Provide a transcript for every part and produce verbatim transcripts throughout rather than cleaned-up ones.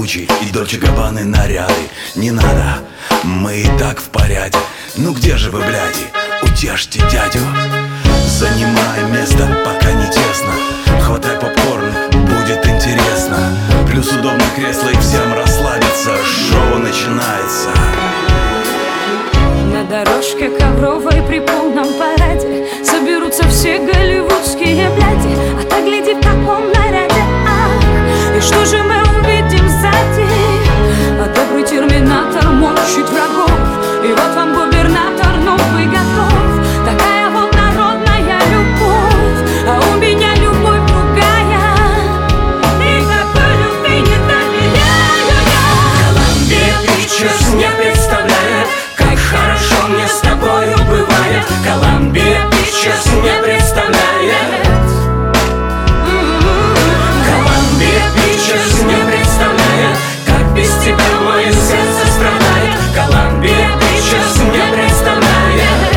Гуччи и Дольче Габбаны наряды. Не надо, мы и так в порядке. Ну где же вы, бляди, утешьте дядю. Занимай место, пока не тесно. Хватай попкорн, будет интересно. Плюс удобное кресло и всем расслабиться. Шоу начинается. На дорожке ковровой при полном параде соберутся все голливудские бляди. А так гляди, в каком наряде, ах. И что же мы увидим сзади? А добрый терминатор морщит врагов. И вот вам губернатор новый готов. Такая вот народная любовь. А у меня любовь другая. И такой любви не доверяю я. Columbia Pictures не представляет, как хорошо мне с тобою бывает. Columbia Pictures не представляет. Columbia Pictures не представляет, как без тебя мое сердце страдает. Columbia Pictures не представляет.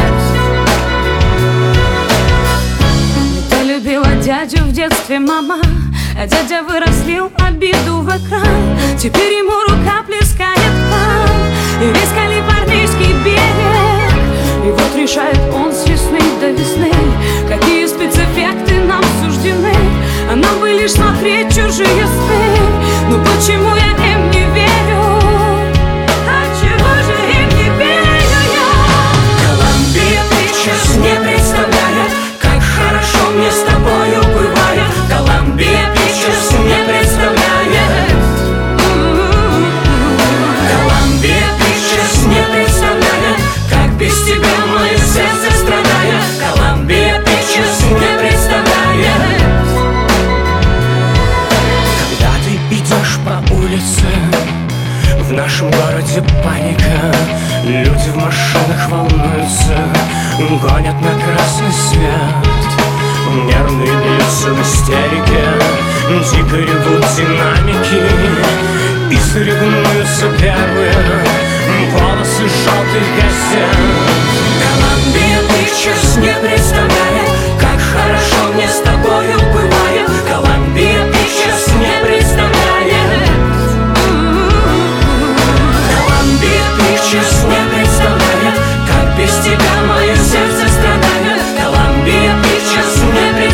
Ты любила дядю в детстве, мама, а дядя вырос, слил обиду в экран. Теперь ему рука плескает там. И весь калифорнийский берег. И вот решает он с весны до весны, какие спецэффекты нам суждены. А нам бы лишь смотреть чужие сны. Ну почему я им не верю? А чего же им не верю я? Columbia Pictures не представляет, как хорошо мне с тобою бывает. Columbia Pictures не представляет. Columbia Pictures не представляет, как без тебя мое сердце страдает. Columbia Pictures не представляет. Когда ты идешь по улице, в нашем городе паника. Люди в машинах волнуются, гонят на красный свет. Нервные бьются в истерике, дико ревут динамики. И соревнуются первые полосы желтых газет. Columbia Pictures не представляет, как хорошо мне с тобою бывает. Columbia Pictures не представляет. Columbia Pictures не представляет, как без тебя мое сердце страдает. Columbia Pictures не представляет.